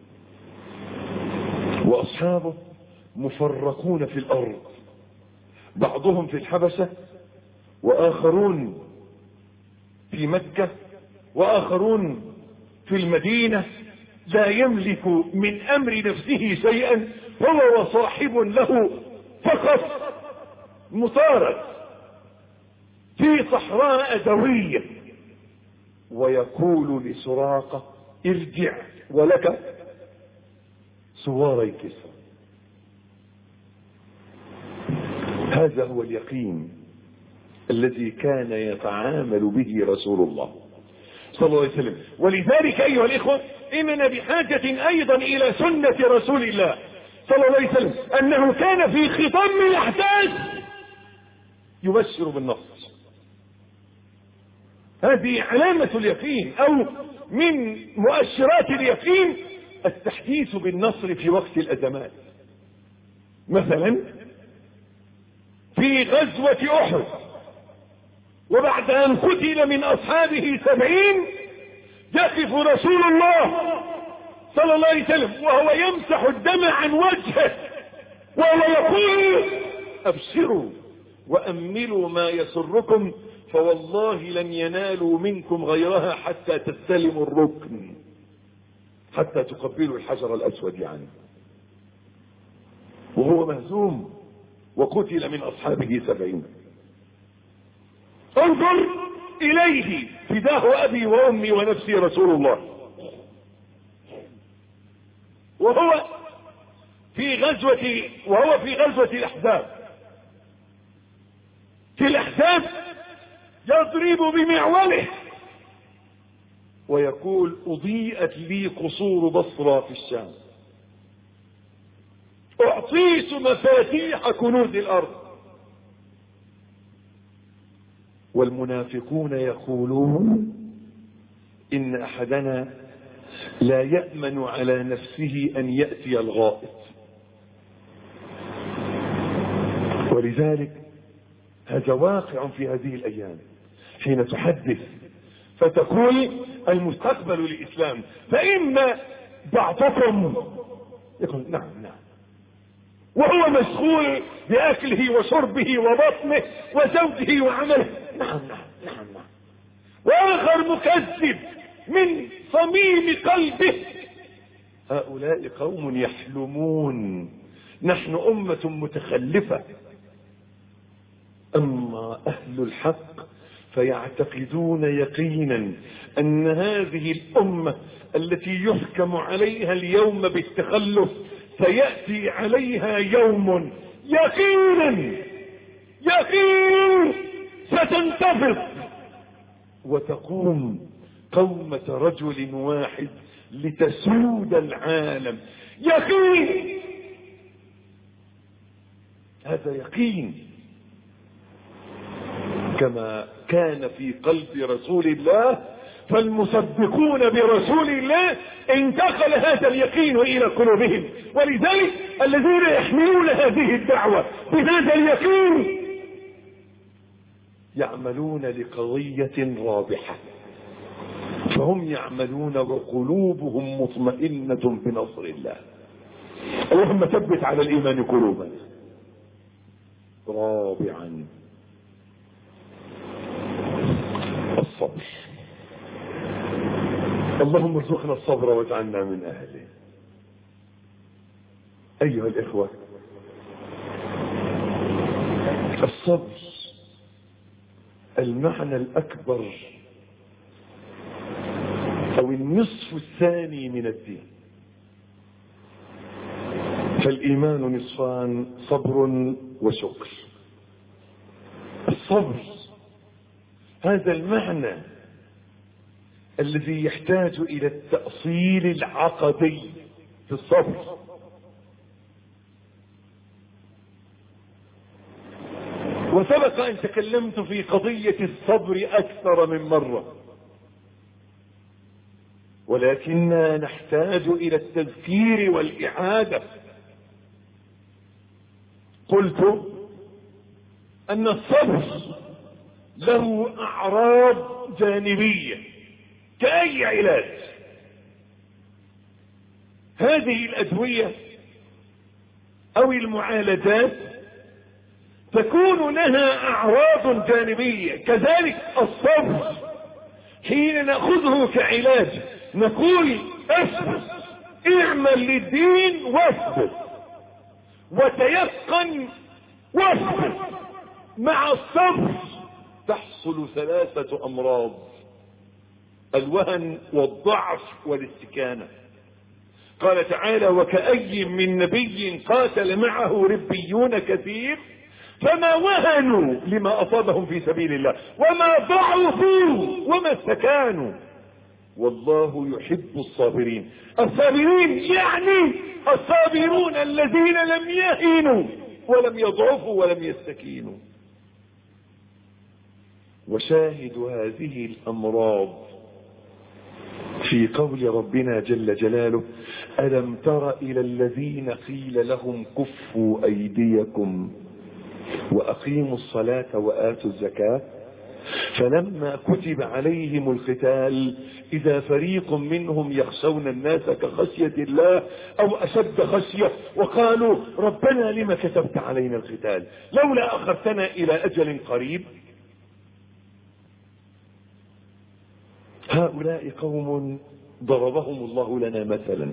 وأصحابه مفرقون في الأرض، بعضهم في الحبشة وآخرون في مكة وآخرون في المدينة، لا يملك من أمر نفسه شيئا، هو وصاحب له فقط مطارد في صحراء دوية، ويقول لسراقة ارجع ولك سواري كسرى. هذا هو اليقين الذي كان يتعامل به رسول الله صلى الله عليه وسلم. ولذلك أيها الإخوة إننا بحاجة أيضا إلى سنة رسول الله صلى الله عليه وسلم، أنه كان في خضم الأحداث يبشر بالنصر. هذه علامة اليقين، أو من مؤشرات اليقين التحديث بالنصر في وقت الأزمات. مثلا في غزوة أحد، وبعد أن قتل من أصحابه سبعين، يقف رسول الله صلى الله عليه وسلم وهو يمسح الدم عن وجهه وهو يقول أبشروا وأملوا ما يسركم، فوالله لن ينالوا منكم غيرها حتى تستلموا الركن، حتى تقبلوا الحجر الأسود يعني. وهو مهزوم وقتل من أصحابه سبعين. انظر إليه فداه أبي وأمي ونفسي رسول الله، وهو في غزوة وهو في غزوة الأحزاب. في الأحزاب يضرب بمعوله ويقول أضيئت لي قصور بصرى في الشام، أعطيت مفاتيح كنوز الأرض. والمنافقون يقولون إن أحدنا لا يأمن على نفسه أن يأتي الغائط. ولذلك هذا واقع في هذه الأيام، حين تحدث فتقول المستقبل للإسلام، فإما بعضكم يقول نعم نعم وهو مشغول بأكله وشربه وبطنه وزوجه وعمله، نعم نعم نعم نعم، وآخر مكذب من صميم قلبه. هؤلاء قوم يحلمون، نحن أمة متخلفة. أما أهل الحق فيعتقدون يقينا أن هذه الأمة التي يحكم عليها اليوم بالتخلف سيأتي عليها يوم يقينا يقين ستنتفض وتقوم قومة رجل واحد لتسود العالم. يقين، هذا يقين كما كان في قلب رسول الله. فالمصدقون برسول الله انتقل هذا اليقين إلى قلوبهم، ولذلك الذين يحملون هذه الدعوة بهذا اليقين يعملون لقضية رابحة، فهم يعملون وقلوبهم مطمئنة بنصر الله. اللهم ثبت على الإيمان قلوبنا. رابعا الصبر. اللهم ارزقنا الصبر واجعلنا من أهله. أيها الإخوة، الصبر المعنى الأكبر أو النصف الثاني من الدين. فالإيمان نصفان، صبر وشكر. الصبر هذا المعنى الذي يحتاج إلى التأصيل العقدي في الصبر. وسبق أن تكلمت في قضية الصبر أكثر من مرة، ولكننا نحتاج إلى التذكير والإعادة. قلت أن الصبر له أعراض جانبية كأي علاج. هذه الأدوية أو المعالجات تكون لها أعراض جانبية، كذلك الصبر حين نأخذه كعلاج نقول اصبر، اعمل للدين واصبر، وتيقن واصبر. مع الصبر تحصل ثلاثة أمراض: الوهن والضعف والاستكانة. قال تعالى: وكأي من نبي قاتل معه ربيون كثير فما وهنوا لما أصابهم في سبيل الله وما ضعفوا وما استكانوا والله يحب الصابرين. الصابرين يعني الصابرون الذين لم يهنوا ولم يضعفوا ولم يستكينوا. وشاهد هذه الأمراض في قول ربنا جل جلاله: ألم تر إلى الذين قيل لهم كفوا أيديكم وأقيموا الصلاة وآتوا الزكاة فلما كتب عليهم القتال إذا فريق منهم يخشون الناس كخشية الله أو أشد خشية وقالوا ربنا لما كتبت علينا القتال لولا أخرتنا إلى أجل قريب. هؤلاء قوم ضربهم الله لنا مثلا،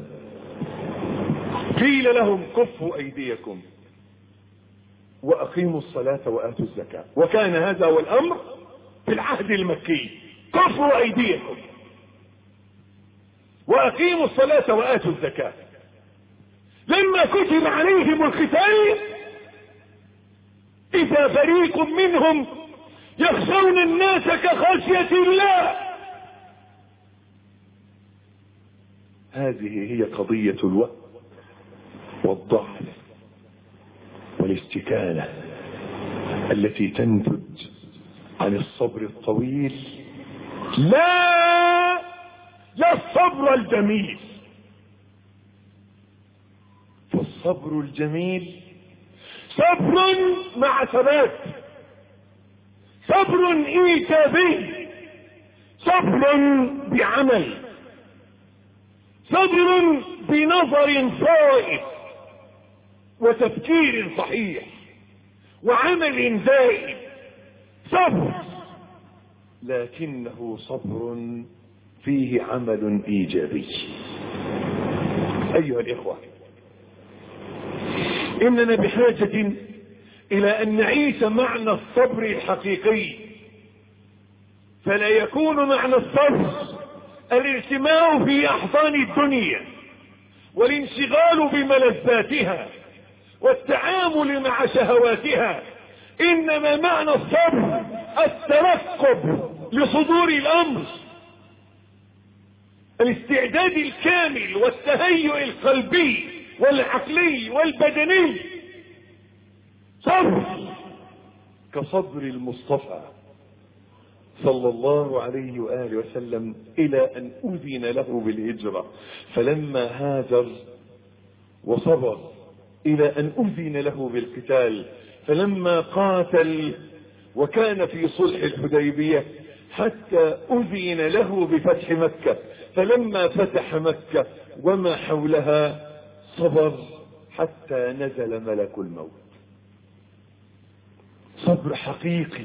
قيل لهم كفوا أيديكم وأقيموا الصلاة وآتوا الزكاة، وكان هذا هو الأمر في العهد المكي: كفوا أيديكم وأقيموا الصلاة وآتوا الزكاة. لما كتب عليهم القتال إذا فريق منهم يخشون الناس كخشية الله. هذه هي قضية الوهن والضعف والاستكانة التي تنتج عن الصبر الطويل، لا لا الصبر الجميل. فالصبر الجميل صبر مع ثبات، صبر ايجابي، صبر بعمل، صبر بنظر صائب وتفكير صحيح وعمل دائم. صبر لكنه صبر فيه عمل ايجابي. ايها الاخوة، اننا بحاجة الى ان نعيش معنى الصبر الحقيقي، فلا يكون معنى الصبر الاجتماع في احضان الدنيا والانشغال بملذاتها والتعامل مع شهواتها، انما معنى الصبر الترقب لصدور الامر، الاستعداد الكامل والتهيؤ القلبي والعقلي والبدني. صبر كصبر المصطفى صلى الله عليه وآله وسلم إلى أن أذن له بالهجرة، فلما هاجر وصبر إلى أن أذن له بالقتال، فلما قاتل وكان في صلح الحديبية حتى أذن له بفتح مكة، فلما فتح مكة وما حولها صبر حتى نزل ملك الموت. صبر حقيقي.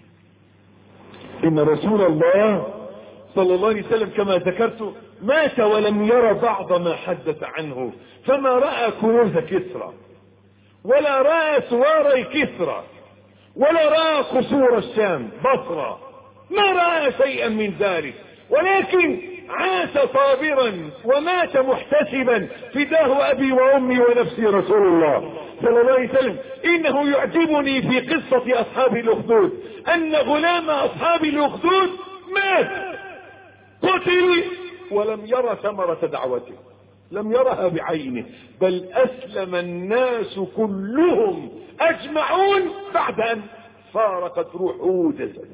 إن رسول الله صلى الله عليه وسلم كما ذكرت مات ولم يرى بعض ما حدث عنه، فما رأى كنوز كسرى ولا رأى سواري كسرى ولا رأى قصور الشام بصرى، ما رأى شيئا من ذلك، ولكن عاش صابرا ومات محتسبا فداه أبي وأمي ونفسي رسول الله صلى الله عليه وسلم. إنه يعجبني في قصة أصحاب الأخدود أن غلام أصحاب الأخدود مات قتل ولم يرى ثمرة دعوته، لم يرها بعينه، بل أسلم الناس كلهم أجمعون بعد أن فارقت روحه جسده.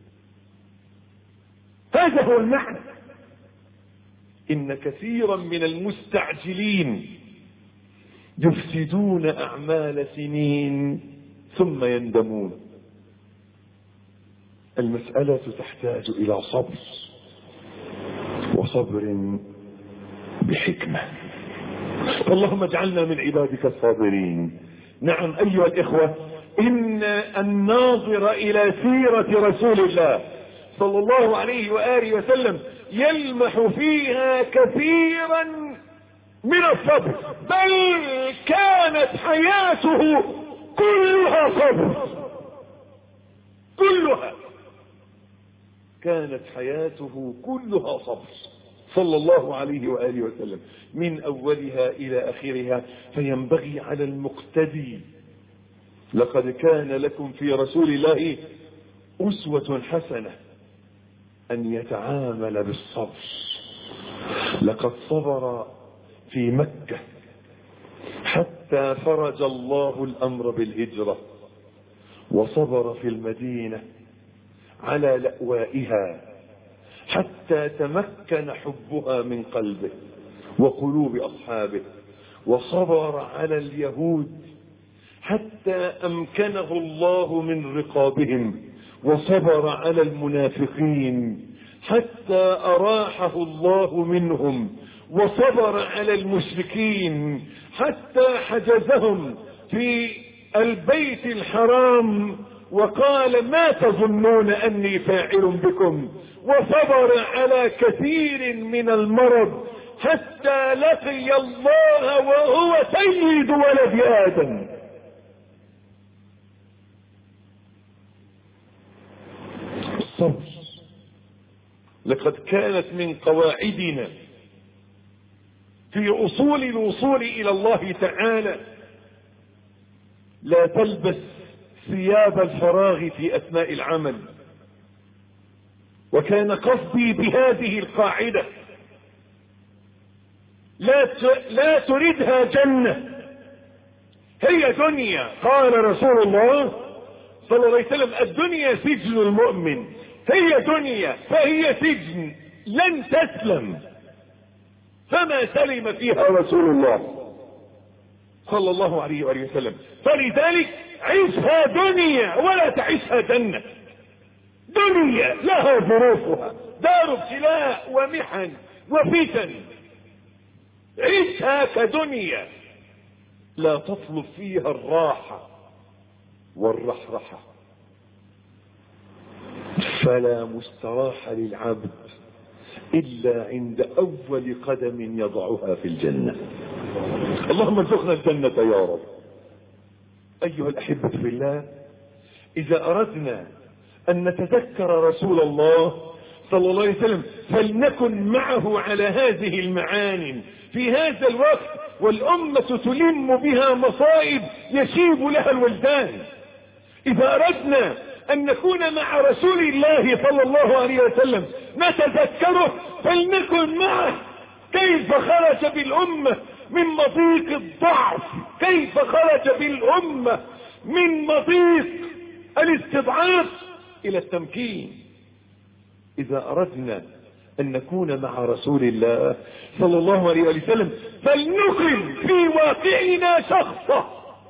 هذا هو المعنى. إن كثيرا من المستعجلين يفسدون أعمال سنين ثم يندمون. المسألة تحتاج إلى صبر، وصبر بحكمة. اللهم اجعلنا من عبادك الصابرين. نعم أيها الإخوة، إن الناظر إلى سيرة رسول الله صلى الله عليه وآله وسلم يلمح فيها كثيرا من الصبر، بل كانت حياته كلها صبر، كلها كانت حياته كلها صبر صلى الله عليه وآله وسلم من أولها إلى آخرها. فينبغي على المقتدي، لقد كان لكم في رسول الله أسوة حسنة، أن يتعامل بالصبر. لقد صبر في مكة حتى فرج الله الأمر بالهجرة، وصبر في المدينة على لأوائها حتى تمكن حبها من قلبه وقلوب أصحابه، وصبر على اليهود حتى أمكنه الله من رقابهم، وصبر على المنافقين حتى أراحه الله منهم، وصبر على المشركين حتى حجزهم في البيت الحرام وقال ما تظنون أني فاعل بكم، وصبر على كثير من المرض حتى لقي الله وهو سيد ولد آدم. الصبر لقد كانت من قواعدنا في أصول الوصول إلى الله تعالى لا تلبس ثياب الفراغ في أثناء العمل. وكان قصدي بهذه القاعدة لا لا تريدها جنة، هي دنيا. قال رسول الله صلى الله عليه وسلم الدنيا سجن المؤمن، هي دنيا فهي سجن لن تسلم، فما سلم فيها رسول الله صلى الله عليه وآله وسلم. فلذلك عيشها دنيا ولا تعيشها جنة. دنيا لها ظروفها، دار ابتلاء ومحن وفتن، عيشها كدنيا، لا تطلب فيها الراحة والرحرحة. فلا مستراح للعبد إلا عند أول قدم يضعها في الجنة. اللهم ارزقنا الجنة يا رب. أيها الأحبة في الله، إذا أردنا أن نتذكر رسول الله صلى الله عليه وسلم فلنكن معه على هذه المعاني في هذا الوقت، والأمة تلم بها مصائب يشيب لها الولدان. إذا أردنا أن نكون مع رسول الله صلى الله عليه وسلم نتذكره فلنكن معه. كيف خرج بالأمة من مضيق الضعف، كيف خرج بالأمة من مضيق الاستضعاف إلى التمكين. إذا أردنا أن نكون مع رسول الله صلى الله عليه وسلم فلنقل في واقعنا شخصه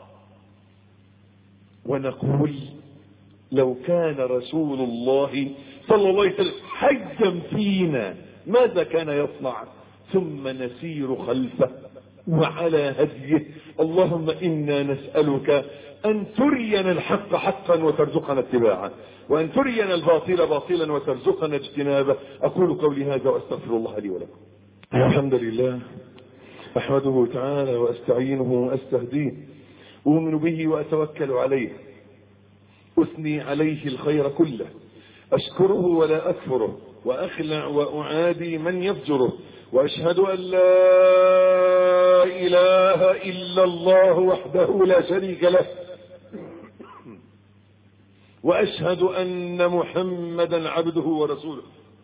ونقول لو كان رسول الله صلى الله عليه وسلم حيا فينا ماذا كان يصنع، ثم نسير خلفه وعلى هديه. اللهم إنا نسألك أن ترينا الحق حقا وترزقنا اتباعه، وأن ترينا الباطل باطلا وترزقنا اجتنابه. أقول قولي هذا وأستغفر الله لي ولكم. الحمد لله أحمده تعالى وأستعينه وأستهديه، أؤمن به وأتوكل عليه، أثني عليه الخير كله، أشكره ولا أكفره، وأخلع وأعادي من يفجره، وأشهد أن لا إله إلا الله وحده لا شريك له، وأشهد أن محمدا عبده ورسوله.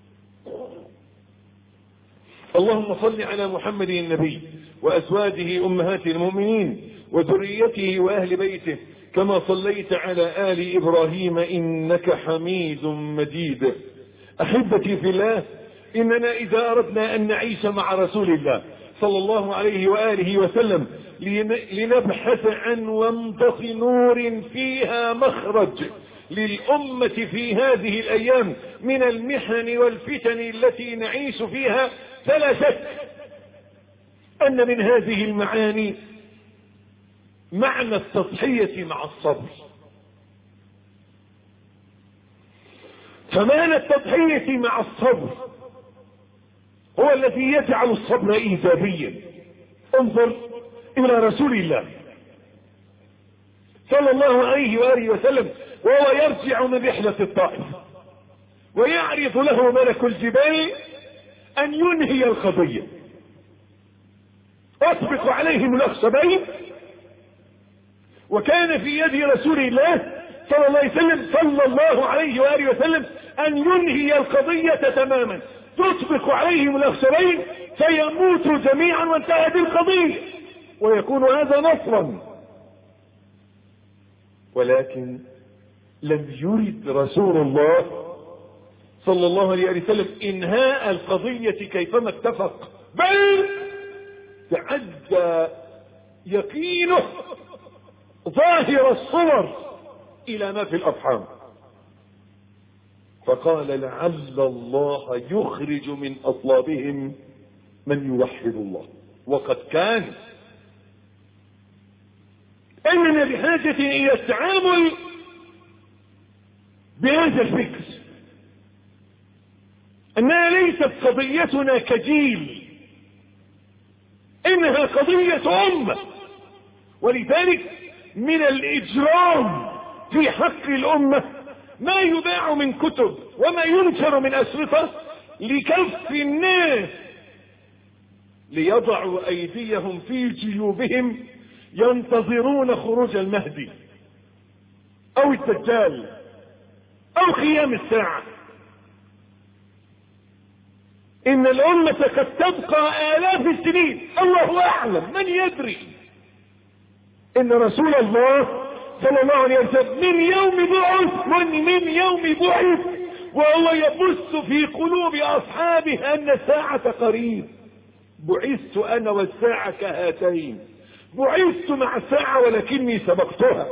اللهم صل على محمد النبي وأزواجه أمهات المؤمنين وذريته وأهل بيته كما صليت على آل إبراهيم إنك حميد مجيد. أحبتي في الله، إننا إذا أردنا أن نعيش مع رسول الله صلى الله عليه وآله وسلم لنبحث عن ومضة نور فيها مخرج للأمة في هذه الأيام من المحن والفتن التي نعيش فيها، فلا شك أن من هذه المعاني معنى التضحية مع الصبر. فمعنى التضحية مع الصبر هو الذي يجعل الصبر إيجابيا. انظر إلى رسول الله صلى الله عليه وآله وسلم وهو يرجع من رحلة الطائف، ويعرض له ملك الجبال أن ينهي القضية. أسبق عليهم الأخشبين، وكان في يد رسول الله صلى الله عليه وسلم صلى الله عليه وآله وسلم أن ينهي القضية تماما، تسبق عليهم الأخشبين فيموتوا جميعا وانتهت القضية، ويكون هذا نصرا. ولكن لم يرد رسول الله صلى الله عليه وسلم إنهاء القضية كيفما اتفق، بل تعدى يقينه ظاهر الصور إلى ما في الأرحام، فقال لعل الله يخرج من أصلابهم من يوحد الله. وقد كان. إننا بحاجة إلى التعامل بهذا الفكر، أنها ليست قضيتنا كجيل، إنها قضية أمة. ولذلك من الإجرام في حق الأمة ما يباع من كتب وما ينشر من أشرطة لكف الناس ليضعوا أيديهم في جيوبهم ينتظرون خروج المهدي أو الدجال أو قيام الساعة. إن الأمة قد تبقى آلاف السنين، الله أعلم، من يدري. إن رسول الله صلى الله عليه وسلم من يوم بعث من, من يوم بعث وهو يبث في قلوب أصحابه أن الساعة قريب. بعثت أنا والساعة كهاتين، بعثت مع الساعة ولكني سبقتها.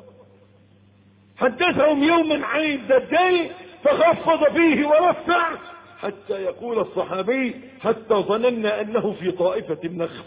حدثهم يوما عن الدجال فخفض فيه ورفع حتى يقول الصحابي حتى ظننا أنه في طائفة النخل.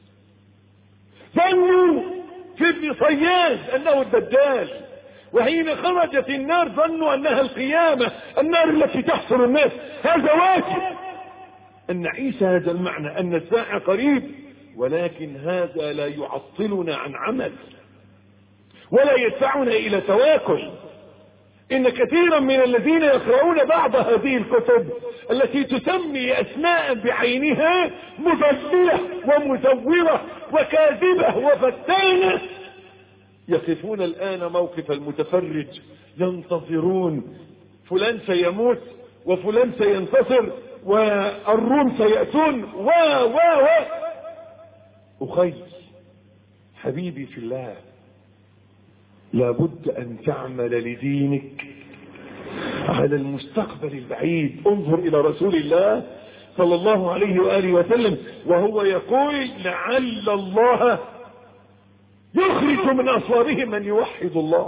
ظنوا في ابن صياد أنه الدجال، وحين خرجت النار ظنوا أنها القيامة، النار التي تحصر الناس. هذا واجب أن نعيش هذا المعنى أن الساعة قريب، ولكن هذا لا يعطلنا عن عمل ولا يدفعنا إلى تواكل. إن كثيرا من الذين يقرؤون بعض هذه الكتب التي تسمي أسماء بعينها مضللة ومزورة وكاذبة وفتانة يقفون الآن موقف المتفرج ينتظرون فلان سيموت وفلان سينتصر والروم سيأتون و و و أخي حبيبي في الله، لابد أن تعمل لدينك على المستقبل البعيد. انظر إلى رسول الله صلى الله عليه وآله وسلم وهو يقول لعل الله يخرج من أصلابهم من يوحد الله.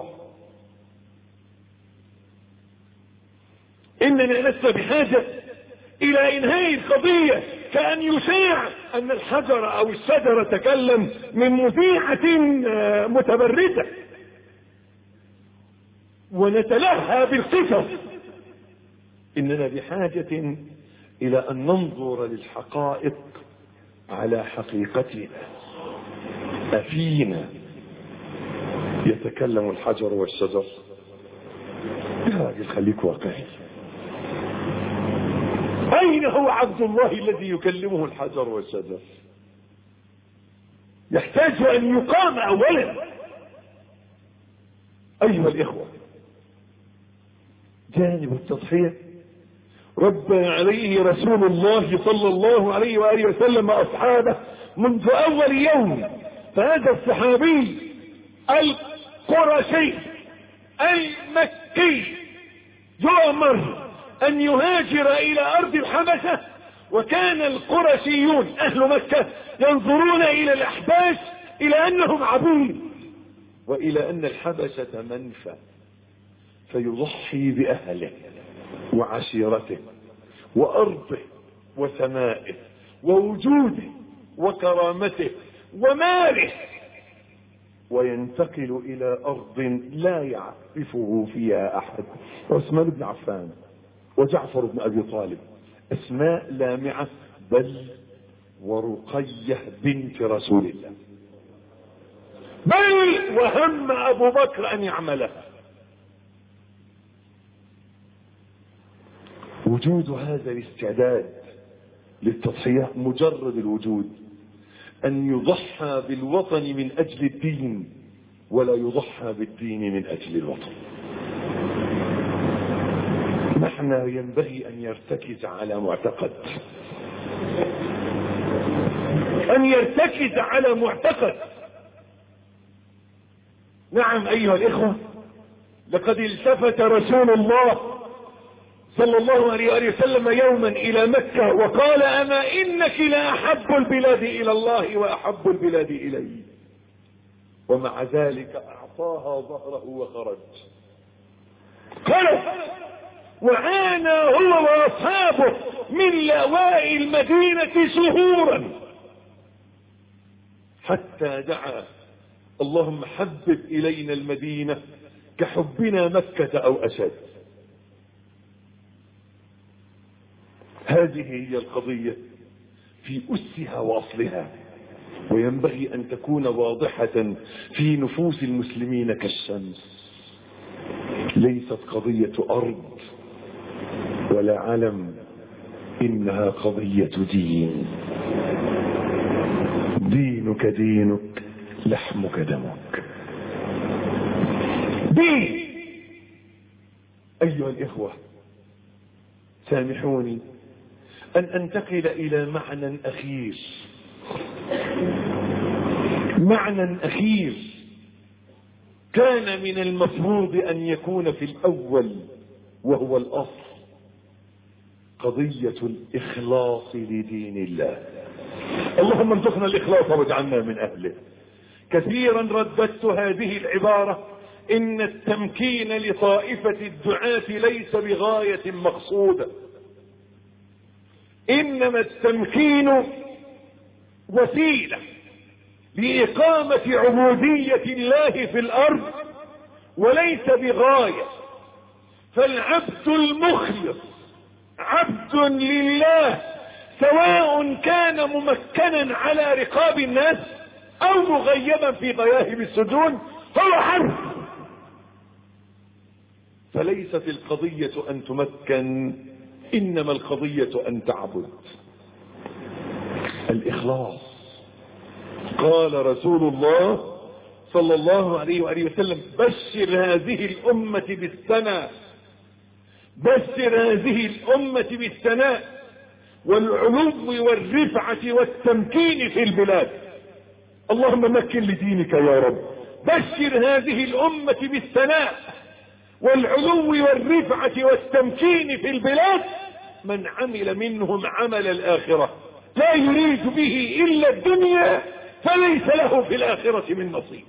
إننا لسنا بحاجة إلى إنهاء القضية كأن يشاع أن الحجر أو الشجرة تكلم من مذيعة متبردة ونتلهى بالقصص. إننا بحاجة إلى أن ننظر للحقائق على حقيقتها. أفينا يتكلم الحجر والشجر؟ يا راجل خليك واقعي. أين هو عبد الله الذي يكلمه الحجر والشجر؟ يحتاج أن يقام أولا. أيها الإخوة، جانب التضحية ربى عليه رسول الله صلى الله عليه وآله وسلم أصحابه منذ أول يوم. فهذا الصحابي القرشي المكي يؤمر أن يهاجر إلى أرض الحبشة، وكان القرشيون أهل مكة ينظرون إلى الأحباش إلى أنهم عبيد، وإلى أن الحبشة منفى، فيضحي بأهله وعشيرته وأرضه وسمائه ووجوده وكرامته وماله، وينتقل إلى أرض لا يعرفه فيها أحد. عثمان بن عفان وجعفر بن أبي طالب، أسماء لامعة، بل ورقية بنت رسول الله، بل وهم أبو بكر أن يعملها. وجود هذا الاستعداد للتضحية، مجرد الوجود، أن يضحى بالوطن من أجل الدين، ولا يضحى بالدين من أجل الوطن. نحن ينبغي أن يرتكز على معتقد، أن يرتكز على معتقد. نعم أيها الإخوة، لقد التفت رسول الله صلى الله عليه وآله وسلم يوما إلى مكة وقال: أما إنك لأحب البلاد إلى الله وأحب البلاد إلي. ومع ذلك أعطاها ظهره وخرج. قال: وعانى هو وأصحابه من لواء المدينة شهورا، حتى دعا: اللهم حبب إلينا المدينة كحبنا مكة أو أشد. هذه هي القضية في أسها وأصلها، وينبغي أن تكون واضحة في نفوس المسلمين كالشمس. ليست قضية أرض ولا علم، إنها قضية دين. دينك دينك، لحمك دمك. دين. أيها الإخوة، سامحوني أن أنتقل إلى معنى أخير، معنى أخير كان من المفروض أن يكون في الأول، وهو الأصل، قضية الإخلاص لدين الله. اللهم ارزقنا الإخلاص واجعلنا من أهله. كثيرا رددت هذه العبارة: إن التمكين لطائفة الدعاة ليس بغاية مقصودة، إنما التمكين وسيلة لإقامة عبودية الله في الأرض، وليس بغاية. فالعبد المخلص عبد لله، سواء كان ممكنا على رقاب الناس أو مغيبا في غياهب السجون، هو عبد. فليست القضية أن تمكن، إنما القضية أن تعبد. الإخلاص. قال رسول الله صلى الله عليه وآله وسلم: بشر هذه الأمة بالثناء، بشر هذه الأمة بالثناء والعلو والرفعة والتمكين في البلاد. اللهم مكن لدينك يا رب. بشر هذه الأمة بالثناء والعلو والرفعة والتمكين في البلاد من عمل منهم عمل الآخرة لا يريد به إلا الدنيا، فليس له في الآخرة من نصيب.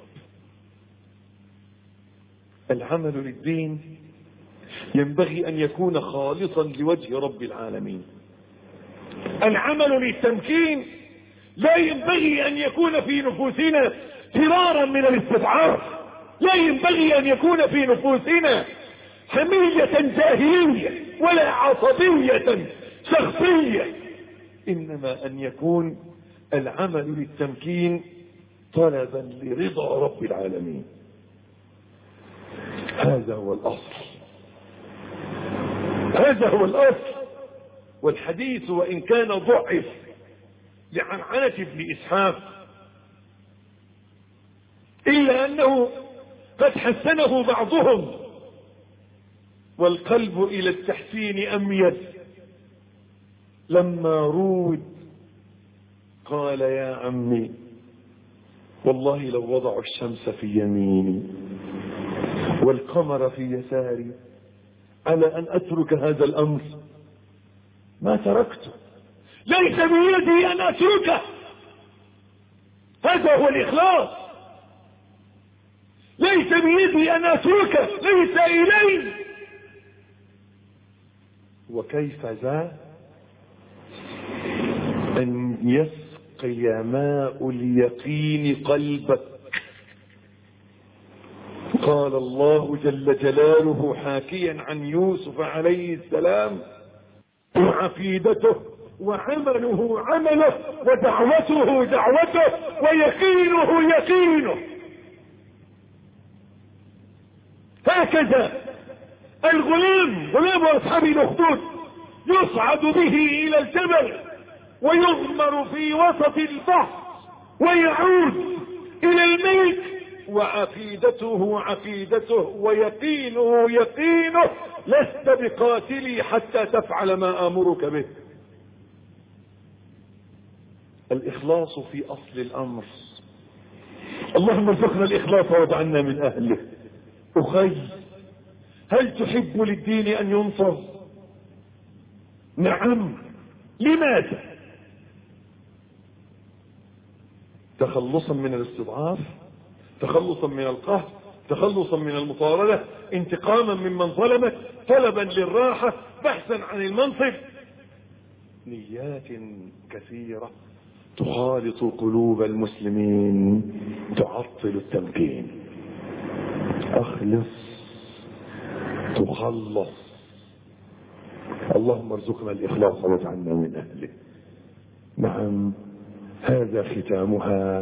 العمل للدين ينبغي أن يكون خالصا لوجه رب العالمين. العمل للتمكين لا ينبغي أن يكون في نفوسنا فرارا من الاستضعاف، لا ينبغي أن يكون في نفوسنا حمية جاهلية ولا عصبية شخصية، إنما أن يكون العمل للتمكين طلبا لرضا رب العالمين. هذا هو الأصل، هذا هو الأصل. والحديث وإن كان ضعف لعنعنة ابن إسحاق إلا أنه قد حسنه بعضهم، والقلب إلى التحسين أميل. لما رود قال يا عمي والله لو وضعوا الشمس في يميني والقمر في يساري على أن أترك هذا الأمر ما تركته، ليس بيدي أن أتركه. هذا هو الإخلاص، ليس بيدي أن أتركه، ليس إلي. وكيف ذا أن يسقي ماء اليقين قلبك. قال الله جل جلاله حاكيا عن يوسف عليه السلام: عقيدته وعمله عمله ودعوته دعوته ويقينه يقينه. هكذا الغلام غلام أصحاب الأخدود يصعد به إلى الجبل ويغمر في وسط البحر ويعود إلى الملك، وعقيدته عقيدته ويقينه يقينه: لست بقاتلي حتى تفعل ما آمرك به. الإخلاص في أصل الأمر. اللهم ارزقنا الإخلاص واجعلنا من أهله. أخي، هل تحب للدين أن ينصر؟ نعم. لماذا؟ تخلصا من الاستضعاف، تخلصا من القهر، تخلصا من المطاردة، انتقاما ممن ظلمك، طلبا للراحة، بحثا عن المنصب. نيات كثيرة تخالط قلوب المسلمين تعطل التمكين. اخلص تخلص. اللهم ارزقنا الإخلاص واجعلنا من أهله. نعم، هذا ختامها.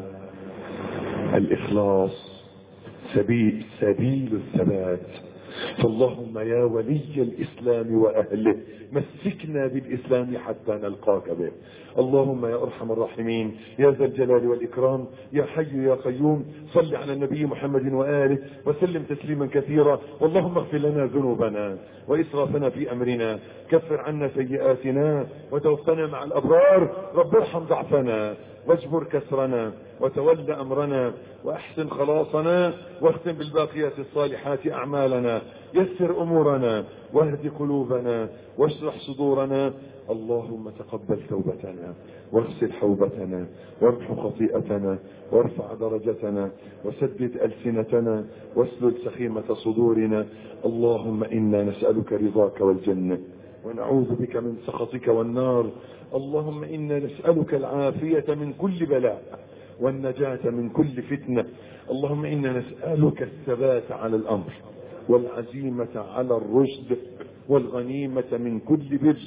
الإخلاص سبيل سبيل الثبات. فاللهم يا ولي الإسلام وأهله مسكنا بالإسلام حتى نلقاك به. اللهم يا أرحم الراحمين يا ذا الجلال والإكرام يا حي يا قيوم صل على النبي محمد وآله وسلم تسليما كثيرا. اللهم اغفر لنا ذنوبنا وإسرافنا في أمرنا، كفر عنا سيئاتنا وتوفنا مع الأبرار. رب ارحم ضعفنا واجبر كسرنا وتول أمرنا وأحسن خلاصنا واختم بالباقيات الصالحات أعمالنا. يسر أمورنا واهد قلوبنا واشرح صدورنا. اللهم تقبل توبتنا واغسل حوبتنا وامحو خطيئتنا وارفع درجتنا وسدد ألسنتنا واسلل سخيمة صدورنا. اللهم إنا نسألك رضاك والجنة ونعوذ بك من سخطك والنار. اللهم إنا نسألك العافية من كل بلاء والنجاة من كل فتنة. اللهم إنا نسألك الثبات على الأمر والعزيمة على الرشد والغنيمة من كل بر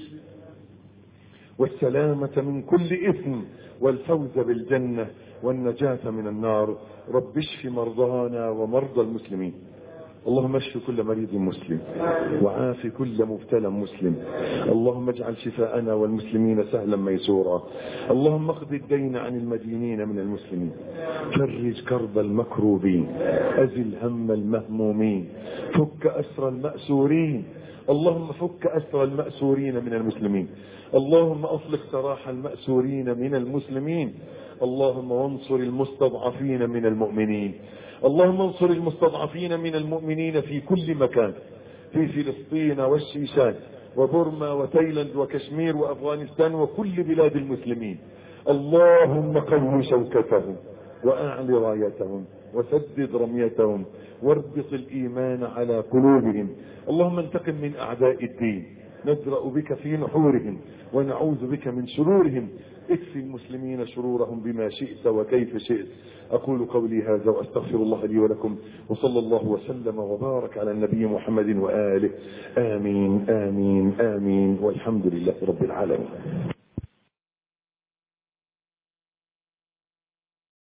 والسلامة من كل إثم والفوز بالجنة والنجاة من النار. رب اشف مرضانا ومرضى المسلمين. اللهم اشف كل مريض مسلم وعاف كل مبتلى مسلم. اللهم اجعل شفاءنا والمسلمين سهلا ميسورا. اللهم اقض الدين عن المدينين من المسلمين، فرج كرب المكروبين، ازل هم المهمومين، فك اسر المأسورين. اللهم فك اسر المأسورين من المسلمين. اللهم اطلق سراح المأسورين من المسلمين. اللهم وانصر المستضعفين من المؤمنين. اللهم انصر المستضعفين من المؤمنين في كل مكان، في فلسطين والشيشان وبورما وتايلاند وكشمير وأفغانستان وكل بلاد المسلمين. اللهم قو شوكتهم وأعل رايتهم وسدد رميتهم واربط الإيمان على قلوبهم. اللهم انتقم من أعداء الدين، نجرأ بك في نحورهم ونعوذ بك من شرورهم. اكفي المسلمين شرورهم بما شئت وكيف شئت. أقول قولي هذا وأستغفر الله لي ولكم، وصلى الله وسلم وبارك على النبي محمد وآله. آمين آمين آمين، والحمد لله رب العالمين.